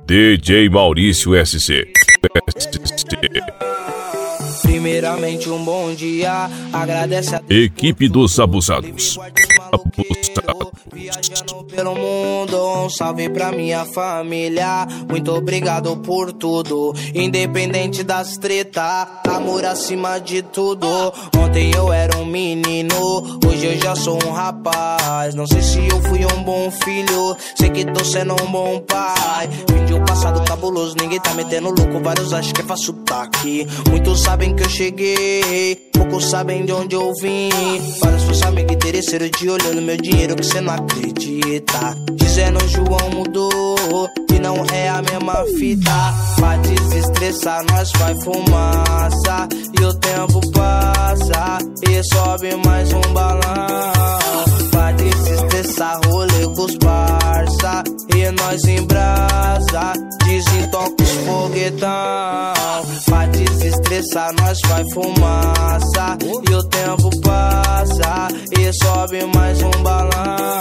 DJ Maurício SC. Primeiramente um bom dia, agradece a Equipe dos Abusados. Viajando pelo mundo, um salve pra minha família. Muito obrigado por tudo, independente das treta, amor acima de tudo. Ontem eu era um menino, hoje eu já sou um rapaz. Não sei se eu fui um bom filho, sei que tô sendo um bom pai. Vim de um passado cabuloso, ninguém tá metendo louco. Vários acham que é fácil tá aqui. Muitos sabem que eu cheguei, poucos sabem de onde eu vim. Vários seus amigos interesseiros de olho no meu dinheiro que cê não acredita. Dizendo João mudou e não é a mesma fita. Pra desestressar nós vai fumaça e o tempo passa e sobe mais um balão. Pra desestressar rolê com os parça e nós em brasa, desentoca os foguetão. Pra desestressar nós vai fumaça e o tempo passa e sobe mais um balão.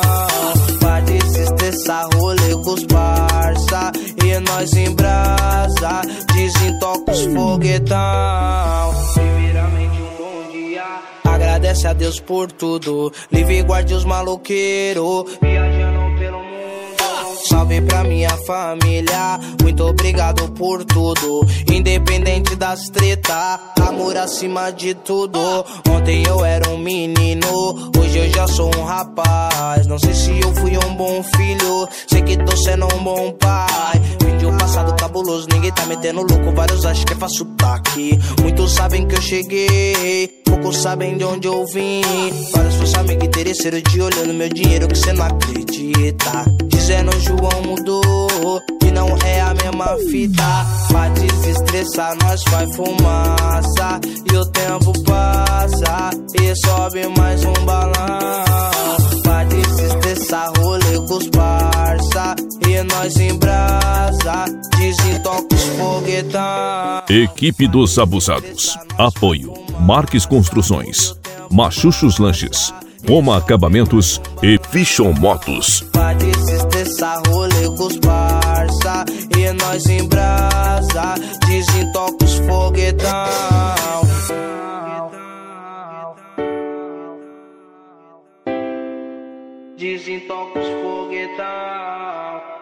Pra desestressar rolê com os parça e nós em brasa, desentoca os foguetão. Primeiramente um bom dia, agradece a Deus por tudo, livre e guarde os maloqueiros. Viajando pelo mundo, salve pra minha família, muito obrigado por tudo, independente das treta, amor acima de tudo. Ontem eu era um menino, hoje eu já sou um rapaz. Não sei se eu fui um bom filho, sei que tô sendo um bom pai. Vim de um passado cabuloso, ninguém tá metendo louco. Vários acham que é fácil tá aqui. Muitos sabem que eu cheguei, poucos sabem de onde eu vim. Vários seus amigos interesseiros de olho no meu dinheiro que cê não acredita. Dizendo João mudou e não é a mesma fita. Pra desestressar nós vai fumaça e o tempo passa e sobe mais um balão. Pra desestressar rolê com os parça e nós em brasa, desentoca os foguetão. Equipe dos Abusados. Apoio Marques Construções, Machuchos Lanches, Roma Acabamentos e Fichon Motos. Pra desestressar rolê com os parça e nós em brasa, desentoca os foguetão. Desentoca os foguetão.